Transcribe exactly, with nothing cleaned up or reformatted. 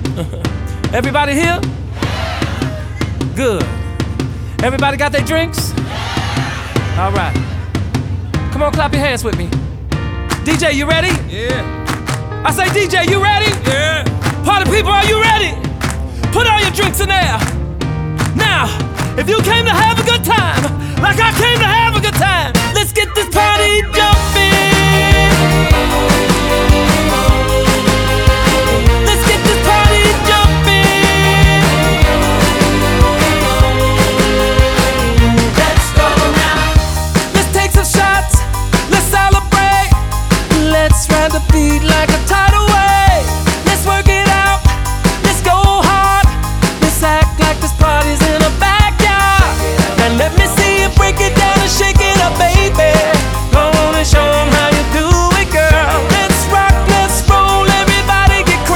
Everybody here? Good. Everybody got their drinks? All right. Come on, clap your hands with me. D J, you ready? Yeah. I say, D J, you ready? Yeah. Party people, are you ready? Put all your drinks in there. Now, if you came to have a good time, like I came to have a good time, let's get this party jumping.